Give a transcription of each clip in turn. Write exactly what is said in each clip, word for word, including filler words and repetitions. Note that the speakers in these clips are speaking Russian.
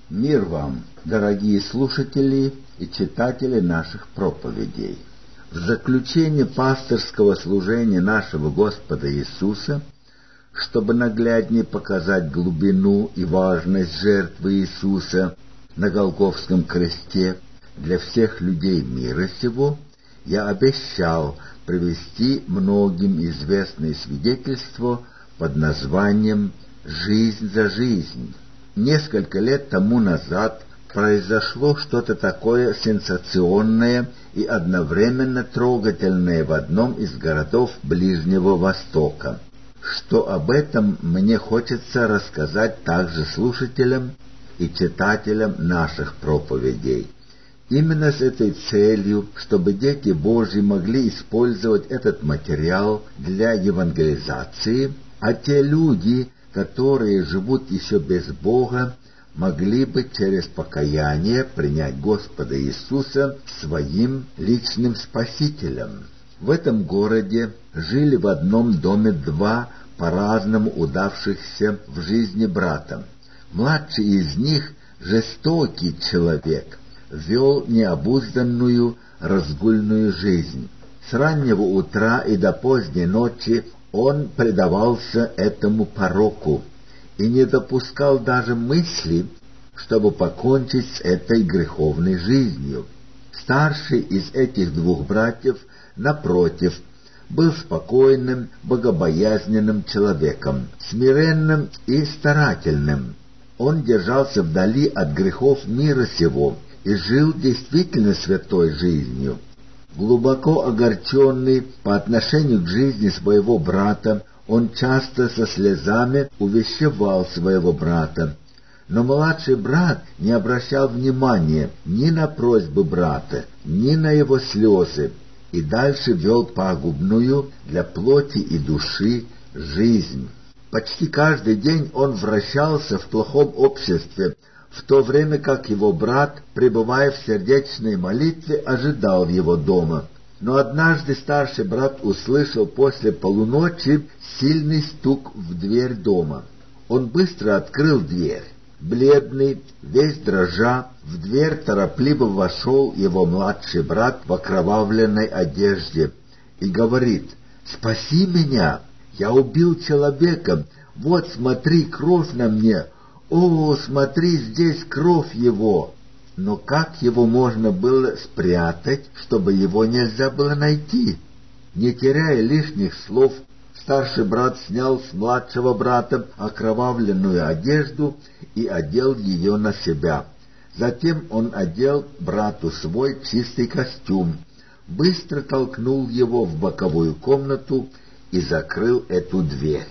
Мир вам, дорогие слушатели и читатели наших проповедей. В заключение пасторского служения нашего Господа Иисуса, чтобы нагляднее показать глубину и важность жертвы Иисуса на Голгофском кресте для всех людей мира сего, я обещал привести многим известное свидетельство под названием «Жизнь за жизнь». Несколько лет тому назад произошло что-то такое сенсационное и одновременно трогательное в одном из городов Ближнего Востока, что об этом мне хочется рассказать также слушателям и читателям наших проповедей. Именно с этой целью, чтобы дети Божьи могли использовать этот материал для евангелизации, а те люди, которые живут еще без Бога, могли бы через покаяние принять Господа Иисуса своим личным Спасителем. В этом городе жили в одном доме два по-разному удавшихся в жизни брата. Младший из них, жестокий человек, вел необузданную разгульную жизнь. С раннего утра и до поздней ночи он предавался этому пороку и не допускал даже мысли, чтобы покончить с этой греховной жизнью. Старший из этих двух братьев, напротив, был спокойным, богобоязненным человеком, смиренным и старательным. Он держался вдали от грехов мира сего и жил действительно святой жизнью. Глубоко огорченный по отношению к жизни своего брата, он часто со слезами увещевал своего брата. Но младший брат не обращал внимания ни на просьбы брата, ни на его слезы, и дальше вел пагубную для плоти и души жизнь. Почти каждый день он вращался в плохом обществе, в то время как его брат, пребывая в сердечной молитве, ожидал его дома. Но однажды старший брат услышал после полуночи сильный стук в дверь дома. Он быстро открыл дверь. Бледный, весь дрожа, в дверь торопливо вошел его младший брат в окровавленной одежде и говорит: «Спаси меня! Я убил человека! Вот, смотри, кровь на мне! О, смотри, здесь кровь его!» Но как его можно было спрятать, чтобы его нельзя было найти? Не теряя лишних слов, старший брат снял с младшего брата окровавленную одежду и одел ее на себя. Затем он одел брату свой чистый костюм, быстро толкнул его в боковую комнату и закрыл эту дверь.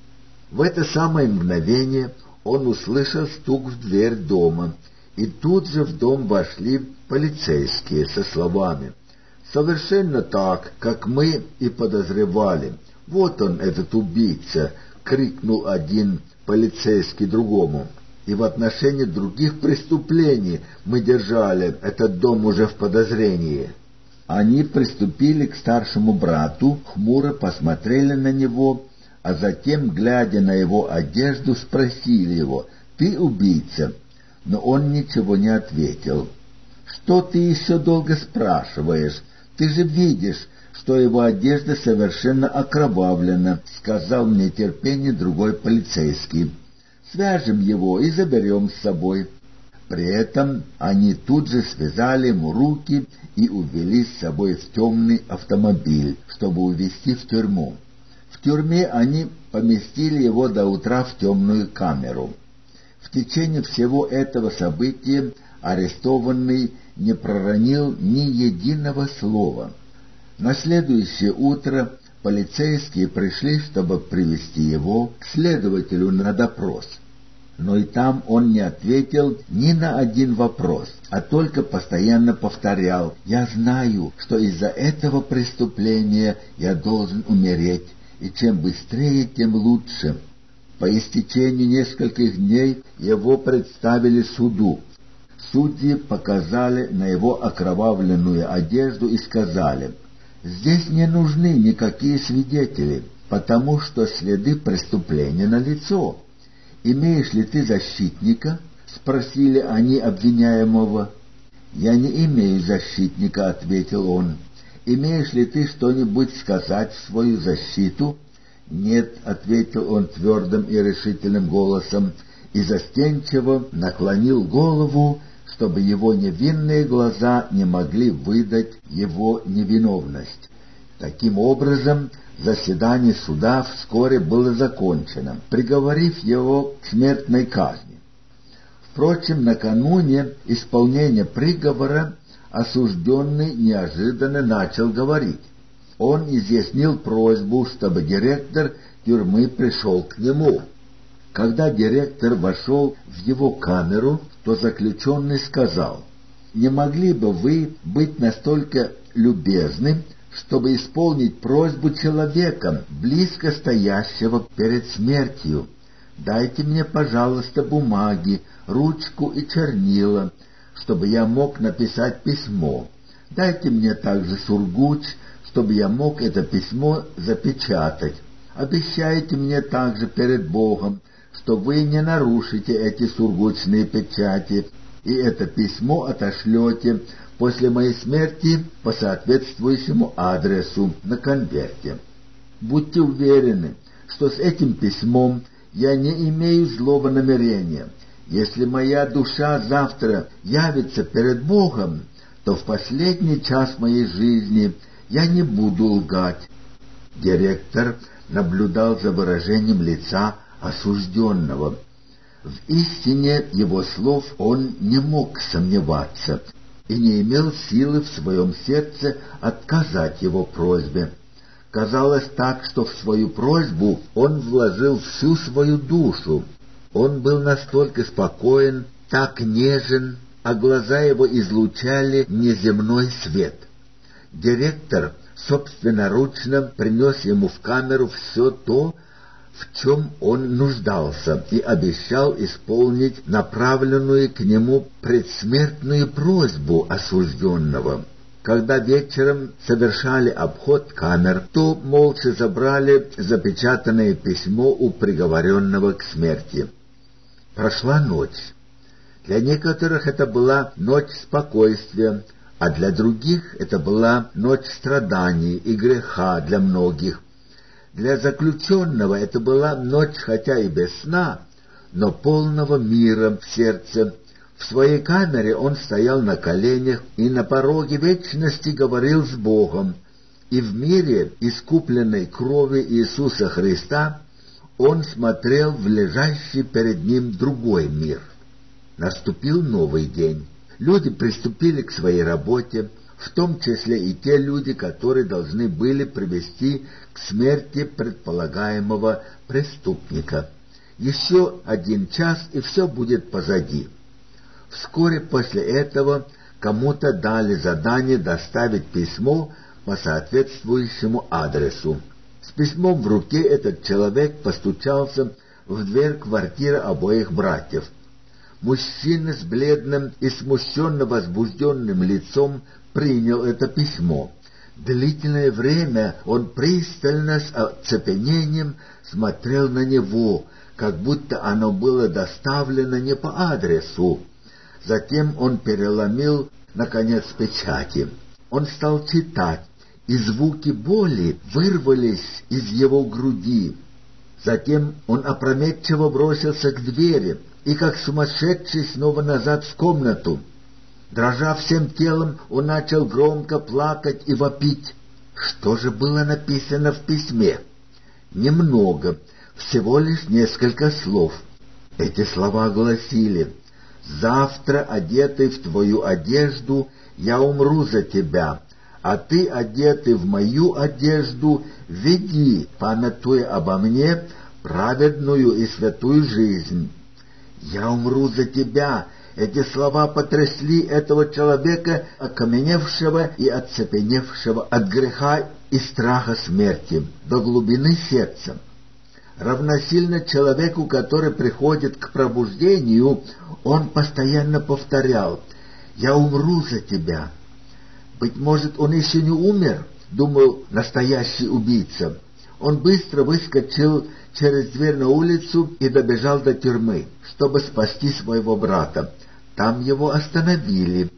В это самое мгновение он услышал стук в дверь дома, и тут же в дом вошли полицейские со словами: «Совершенно так, как мы и подозревали. Вот он, этот убийца!» — крикнул один полицейский другому. «И в отношении других преступлений мы держали этот дом уже в подозрении». Они приступили к старшему брату, хмуро посмотрели на него, а затем, глядя на его одежду, спросили его: «Ты убийца?» Но он ничего не ответил. «Что ты еще долго спрашиваешь? Ты же видишь, что его одежда совершенно окровавлена», — сказал в нетерпении другой полицейский. «Свяжем его и заберем с собой». При этом они тут же связали ему руки и увели с собой в темный автомобиль, чтобы увезти в тюрьму. В тюрьме они поместили его до утра в темную камеру. В течение всего этого события арестованный не проронил ни единого слова. На следующее утро полицейские пришли, чтобы привести его к следователю на допрос. Но и там он не ответил ни на один вопрос, а только постоянно повторял: «Я знаю, что из-за этого преступления я должен умереть, и чем быстрее, тем лучше». По истечении нескольких дней его представили суду. Судьи показали на его окровавленную одежду и сказали: «Здесь не нужны никакие свидетели, потому что следы преступления налицо. Имеешь ли ты защитника?» — спросили они обвиняемого. «Я не имею защитника», — ответил он. «Имеешь ли ты что-нибудь сказать в свою защиту?» «Нет», — ответил он твердым и решительным голосом, и застенчиво наклонил голову, чтобы его невинные глаза не могли выдать его невиновность. Таким образом, заседание суда вскоре было закончено, приговорив его к смертной казни. Впрочем, накануне исполнения приговора осужденный неожиданно начал говорить. Он изъяснил просьбу, чтобы директор тюрьмы пришел к нему. Когда директор вошел в его камеру, то заключенный сказал: «Не могли бы вы быть настолько любезны, чтобы исполнить просьбу человека, близко стоящего перед смертью? Дайте мне, пожалуйста, бумаги, ручку и чернила, чтобы я мог написать письмо. Дайте мне также сургуч, чтобы я мог это письмо запечатать. Обещайте мне также перед Богом, что вы не нарушите эти сургучные печати, и это письмо отошлете после моей смерти по соответствующему адресу на конверте. Будьте уверены, что с этим письмом я не имею злого намерения. Если моя душа завтра явится перед Богом, то в последний час моей жизни я не буду лгать». Директор наблюдал за выражением лица осужденного. В истине его слов он не мог сомневаться и не имел силы в своем сердце отказать его просьбе. Казалось так, что в свою просьбу он вложил всю свою душу. Он был настолько спокоен, так нежен, а глаза его излучали неземной свет. Директор собственноручно принес ему в камеру все то, в чем он нуждался, и обещал исполнить направленную к нему предсмертную просьбу осужденного. Когда вечером совершали обход камер, то молча забрали запечатанное письмо у приговоренного к смерти. Прошла ночь. Для некоторых это была ночь спокойствия, а для других это была ночь страданий и греха для многих. Для заключенного это была ночь, хотя и без сна, но полного мира в сердце. В своей камере он стоял на коленях и на пороге вечности говорил с Богом, и в мире искупленной крови Иисуса Христа он смотрел в лежащий перед ним другой мир. Наступил новый день. Люди приступили к своей работе, в том числе и те люди, которые должны были привести к смерти предполагаемого преступника. Еще один час, и все будет позади. Вскоре после этого кому-то дали задание доставить письмо по соответствующему адресу. С письмом в руке этот человек постучался в дверь квартиры обоих братьев. Мужчина с бледным и смущенно возбужденным лицом принял это письмо. Длительное время он пристально с оцепенением смотрел на него, как будто оно было доставлено не по адресу. Затем он переломил, наконец, печати. Он стал читать, и звуки боли вырвались из его груди. Затем он опрометчиво бросился к двери и, как сумасшедший, снова назад в комнату. Дрожа всем телом, он начал громко плакать и вопить. Что же было написано в письме? Немного, всего лишь несколько слов. Эти слова гласили: «Завтра, одетый в твою одежду, я умру за тебя, а ты, одетый в мою одежду, веди, памятуя обо мне, праведную и святую жизнь». «Я умру за тебя». Эти слова потрясли этого человека, окаменевшего и оцепеневшего от греха и страха смерти, до глубины сердца. Равносильно человеку, который приходит к пробуждению, он постоянно повторял: «Я умру за тебя». Быть может, он еще не умер, думал настоящий убийца. Он быстро выскочил через дверь на улицу и добежал до тюрьмы, чтобы спасти своего брата. Там его остановили.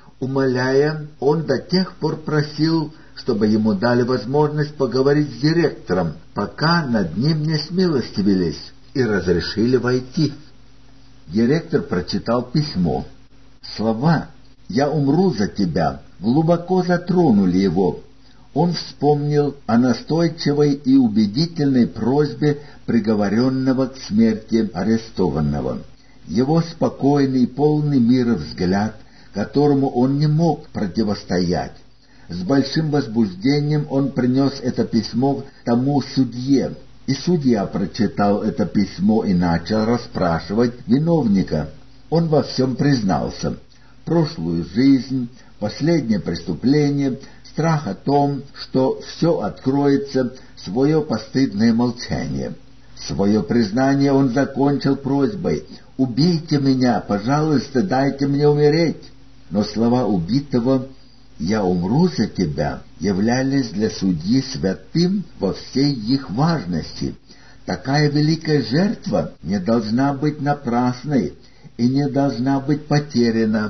Умоляя, он до тех пор просил, чтобы ему дали возможность поговорить с директором, пока над ним не смилостивились и разрешили войти. Директор прочитал письмо. Слова «Я умру за тебя» глубоко затронули его. Он вспомнил о настойчивой и убедительной просьбе приговоренного к смерти арестованного. Его спокойный, полный мира взгляд, которому он не мог противостоять. С большим возбуждением он принес это письмо тому судье, и судья прочитал это письмо и начал расспрашивать виновника. Он во всем признался. Прошлую жизнь, последнее преступление, страх о том, что все откроется, свое постыдное молчание. Свое признание он закончил просьбой: «Убейте меня, пожалуйста, дайте мне умереть». Но слова убитого «Я умру за тебя» являлись для судьи святым во всей их важности. Такая великая жертва не должна быть напрасной и не должна быть потеряна.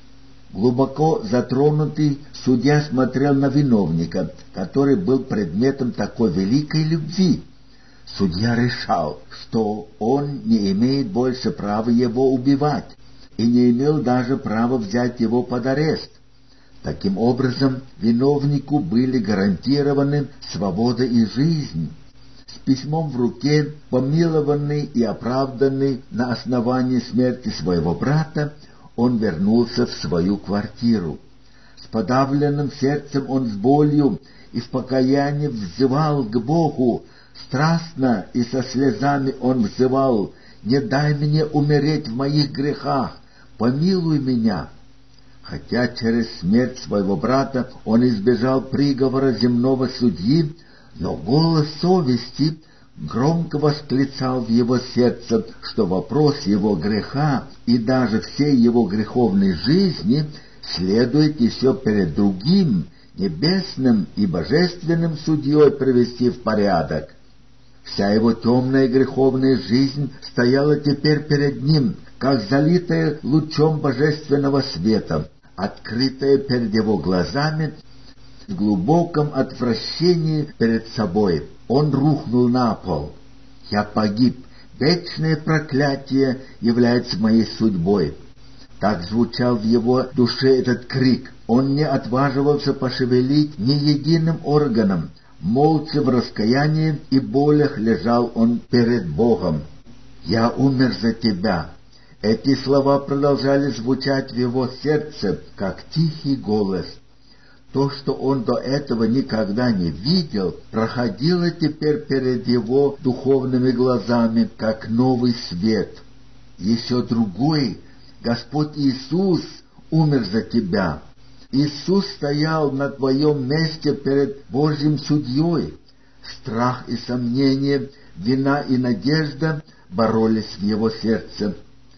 Глубоко затронутый, судья смотрел на виновника, который был предметом такой великой любви. Судья решал, что он не имеет больше права его убивать и не имел даже права взять его под арест. Таким образом, виновнику были гарантированы свобода и жизнь. С письмом в руке, помилованный и оправданный на основании смерти своего брата, он вернулся в свою квартиру. С подавленным сердцем он с болью и в покаянии взывал к Богу. Страстно и со слезами он взывал: «Не дай мне умереть в моих грехах, помилуй меня». Хотя через смерть своего брата он избежал приговора земного судьи, но голос совести громко восклицал в его сердце, что вопрос его греха и даже всей его греховной жизни следует еще перед другим, небесным и божественным судьей привести в порядок. Вся его темная греховная жизнь стояла теперь перед ним, как залитая лучом божественного света, открытая перед его глазами. В глубоком отвращении перед собой он рухнул на пол. «Я погиб. Вечное проклятие является моей судьбой». Так звучал в его душе этот крик. Он не отваживался пошевелить ни единым органом. Молча в раскаянии и болях лежал он перед Богом. «Я умер за тебя». Эти слова продолжали звучать в его сердце, как тихий голос. То, что он до этого никогда не видел, проходило теперь перед его духовными глазами, как новый свет. Еще другой: Господь Иисус умер за тебя. Иисус стоял на твоем месте перед Божьим судьей. Страх и сомнение, вина и надежда боролись в его сердце.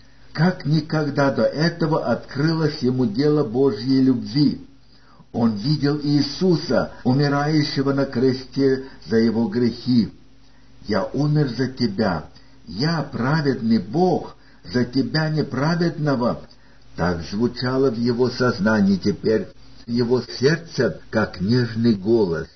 Как никогда до этого открылось ему дело Божьей любви. Он видел Иисуса, умирающего на кресте за его грехи. «Я умер за тебя, я праведный Бог, за тебя неправедного». Так звучало в его сознании теперь, в его сердце, как нежный голос.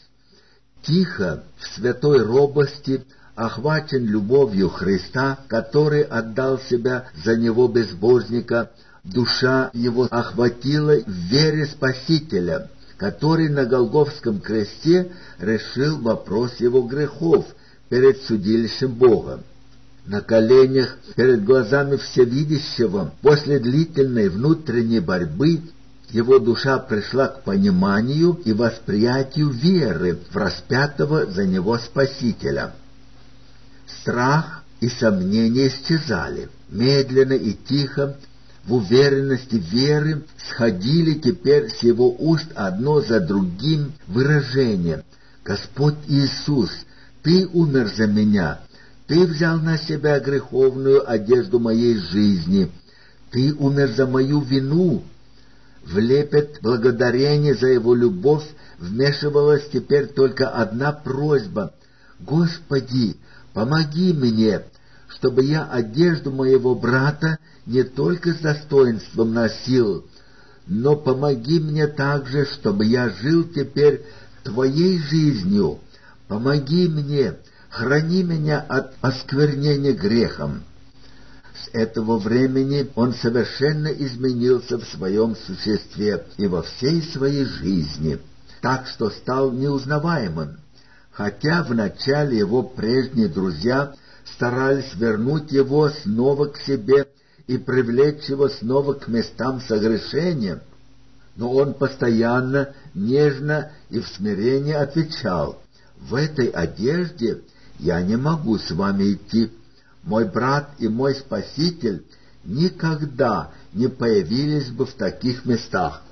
Тихо, в святой робости, охвачен любовью Христа, который отдал себя за него безбожника, душа его охватила в вере Спасителя, который на Голгофском кресте решил вопрос его грехов перед судилищем Бога. На коленях перед глазами Всевидящего, после длительной внутренней борьбы, его душа пришла к пониманию и восприятию веры в распятого за него Спасителя. Страх и сомнения исчезали. Медленно и тихо, в уверенности веры, сходили теперь с его уст одно за другим выражения: «Господь Иисус, Ты умер за меня, Ты взял на себя греховную одежду моей жизни, Ты умер за мою вину». В лепет благодарения за его любовь вмешивалась теперь только одна просьба: «Господи, помоги мне, чтобы я одежду моего брата не только с достоинством носил, но помоги мне также, чтобы я жил теперь Твоей жизнью. Помоги мне, храни меня от осквернения грехом». С этого времени он совершенно изменился в своем существе и во всей своей жизни, так что стал неузнаваемым. Хотя вначале его прежние друзья старались вернуть его снова к себе и привлечь его снова к местам согрешения, но он постоянно, нежно и в смирении отвечал: «В этой одежде я не могу с вами идти. Мой брат и мой Спаситель никогда не появились бы в таких местах».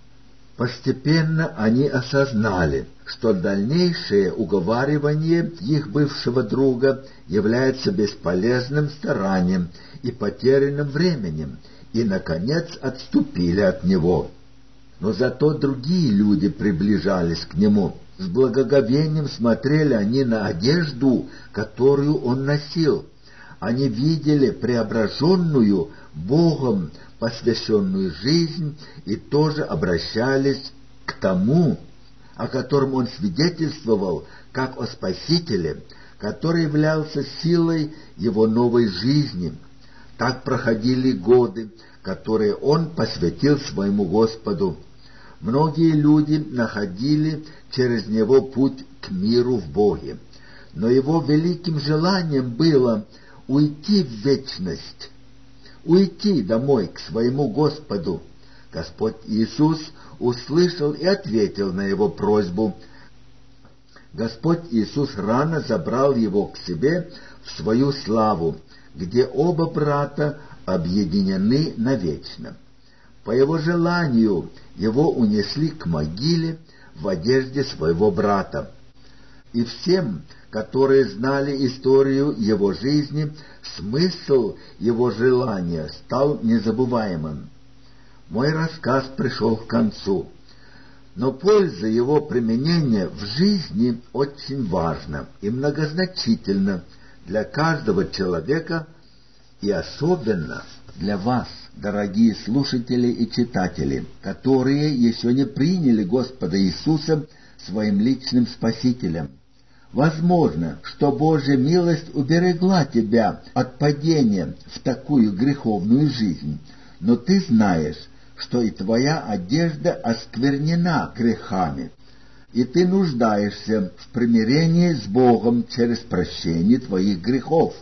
Постепенно они осознали, что дальнейшее уговаривание их бывшего друга является бесполезным старанием и потерянным временем, и, наконец, отступили от него. Но зато другие люди приближались к нему. С благоговением смотрели они на одежду, которую он носил. Они видели преображенную Богом посвященную жизнь и тоже обращались к тому, о котором он свидетельствовал, как о Спасителе, который являлся силой его новой жизни. Так проходили годы, которые он посвятил своему Господу. Многие люди находили через него путь к миру в Боге, но его великим желанием было уйти в вечность, уйти домой к своему Господу. Господь Иисус услышал и ответил на его просьбу. Господь Иисус рано забрал его к себе в свою славу, где оба брата объединены навечно. По его желанию его унесли к могиле в одежде своего брата. И всем, которые знали историю его жизни, смысл его желания стал незабываемым. Мой рассказ пришел к концу, но польза его применения в жизни очень важна и многозначительна для каждого человека, и особенно для вас, дорогие слушатели и читатели, которые еще не приняли Господа Иисуса своим личным Спасителем. Возможно, что Божья милость уберегла тебя от падения в такую греховную жизнь, но ты знаешь, что и твоя одежда осквернена грехами, и ты нуждаешься в примирении с Богом через прощение твоих грехов.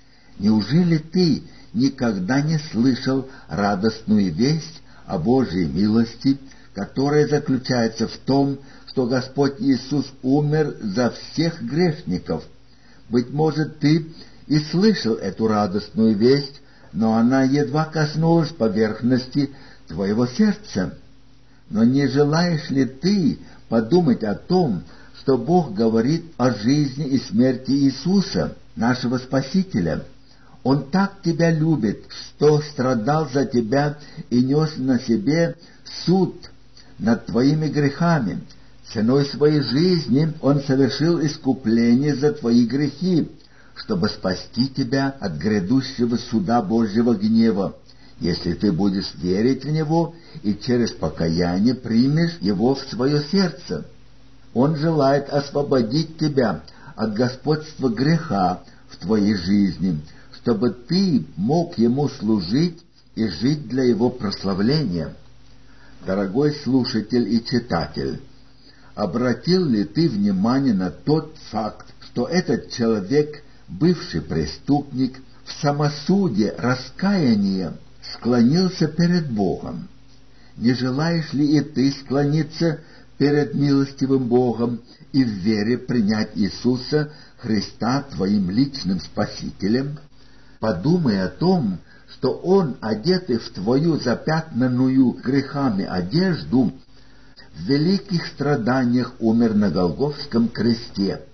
Неужели ты никогда не слышал радостную весть о Божьей милости, которая заключается в том, что Господь Иисус умер за всех грешников? Быть может, ты и слышал эту радостную весть, но она едва коснулась поверхности твоего сердца. Но не желаешь ли ты подумать о том, что Бог говорит о жизни и смерти Иисуса, нашего Спасителя? Он так тебя любит, что страдал за тебя и нес на себе суд над твоими грехами. Ценой своей жизни Он совершил искупление за твои грехи, чтобы спасти тебя от грядущего суда Божьего гнева, если ты будешь верить в Него и через покаяние примешь Его в свое сердце. Он желает освободить тебя от господства греха в твоей жизни, чтобы ты мог Ему служить и жить для Его прославления. Дорогой слушатель и читатель, обратил ли ты внимание на тот факт, что этот человек, бывший преступник, в самосуде раскаяния склонился перед Богом? Не желаешь ли и ты склониться перед милостивым Богом и в вере принять Иисуса Христа твоим личным Спасителем? Подумай о том, что Он, одетый в твою запятнанную грехами одежду, в великих страданиях умер на Голгофском кресте.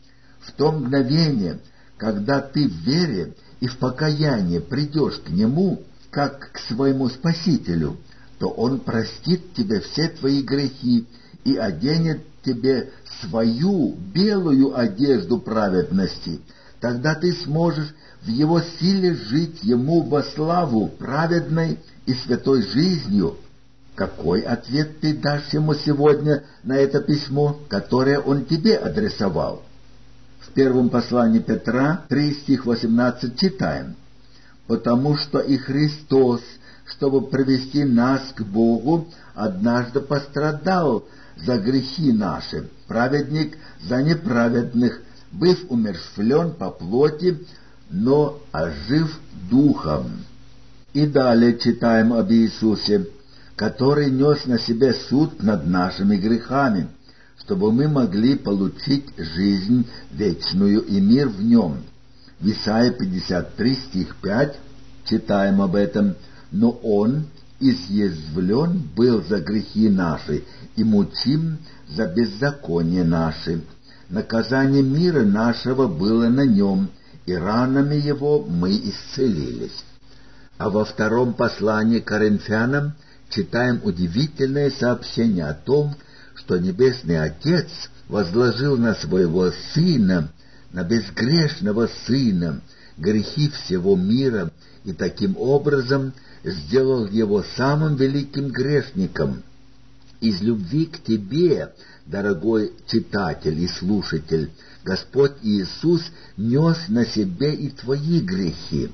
В то мгновение, когда ты в вере и в покаянии придешь к Нему, как к своему Спасителю, то Он простит тебе все твои грехи и оденет тебе свою белую одежду праведности, тогда ты сможешь в его силе жить ему во славу праведной и святой жизнью. Какой ответ ты дашь ему сегодня на это письмо, которое он тебе адресовал? В первом послании Петра, три стих восемнадцать, читаем: «Потому что и Христос, чтобы привести нас к Богу, однажды пострадал за грехи наши, праведник за неправедных, быв умерщвлен по плоти, но ожив духом». И далее читаем об Иисусе, который нес на себе суд над нашими грехами, чтобы мы могли получить жизнь вечную и мир в нем. В Исайя пятьдесят три, стих пять, читаем об этом: «Но Он изъязвлен был за грехи наши и мучим за беззаконие наши. Наказание мира нашего было на Нем, и ранами Его мы исцелились». А во втором послании к Коринфянам читаем удивительное сообщение о том, что Небесный Отец возложил на своего Сына, на безгрешного Сына, грехи всего мира, и таким образом сделал его самым великим грешником. Из любви к тебе, дорогой читатель и слушатель, Господь Иисус нес на себе и твои грехи.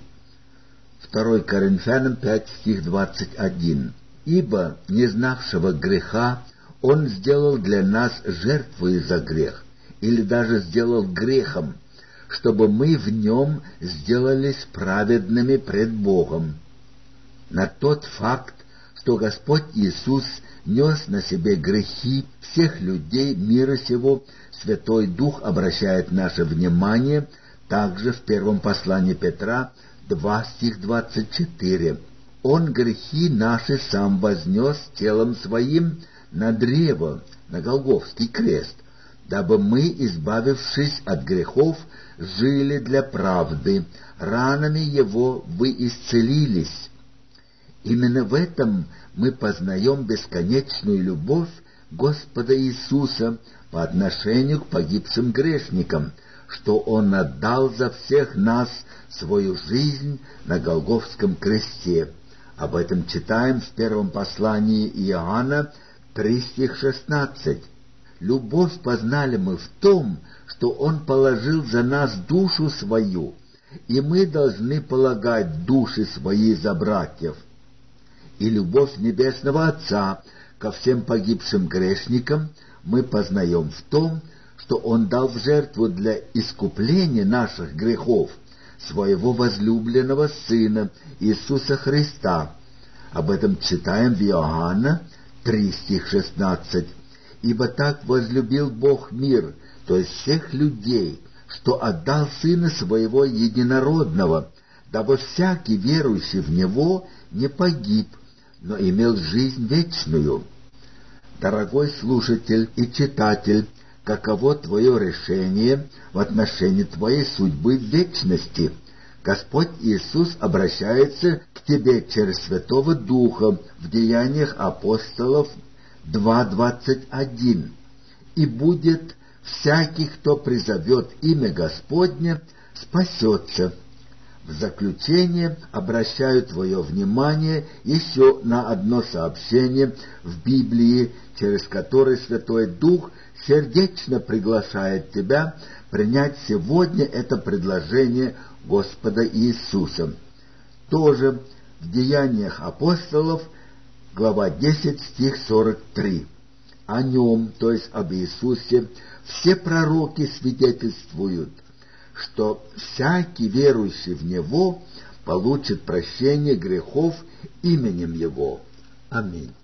второе Коринфянам пять, стих двадцать один. «Ибо, не знавшего греха, Он сделал для нас жертву за грех, или даже сделал грехом, чтобы мы в Нем сделались праведными пред Богом». На тот факт, что Господь Иисус нес на себе грехи всех людей мира сего, Святой Дух обращает наше внимание также в первом послании Петра, два, стих двадцать четыре. «Он грехи наши сам вознес телом своим на древо, на Голгофский крест, дабы мы, избавившись от грехов, жили для правды. Ранами Его вы исцелились». Именно в этом мы познаем бесконечную любовь Господа Иисуса по отношению к погибшим грешникам, что Он отдал за всех нас свою жизнь на Голгофском кресте. Об этом читаем в первом послании Иоанна, три, стих шестнадцать. «Любовь познали мы в том, что Он положил за нас душу свою, и мы должны полагать души свои за братьев. И любовь Небесного Отца ко всем погибшим грешникам мы познаем в том, что Он дал в жертву для искупления наших грехов Своего возлюбленного Сына Иисуса Христа». Об этом читаем в Иоанна три, стих шестнадцать. «Ибо так возлюбил Бог мир, то есть всех людей, что отдал Сына Своего Единородного, дабы всякий верующий в Него не погиб, но имел жизнь вечную». Дорогой слушатель и читатель, каково твое решение в отношении твоей судьбы в вечности? Господь Иисус обращается к тебе через Святого Духа в Деяниях апостолов два, двадцать один. «И будет всякий, кто призовет имя Господне, спасется». В заключение обращаю твое внимание еще на одно сообщение в Библии, через которое Святой Дух сердечно приглашает тебя принять сегодня это предложение Господа Иисуса. Тоже в Деяниях апостолов, глава десять, стих сорок три. О Нем, то есть об Иисусе, все пророки свидетельствуют, что всякий верующий в Него получит прощение грехов именем Его. Аминь.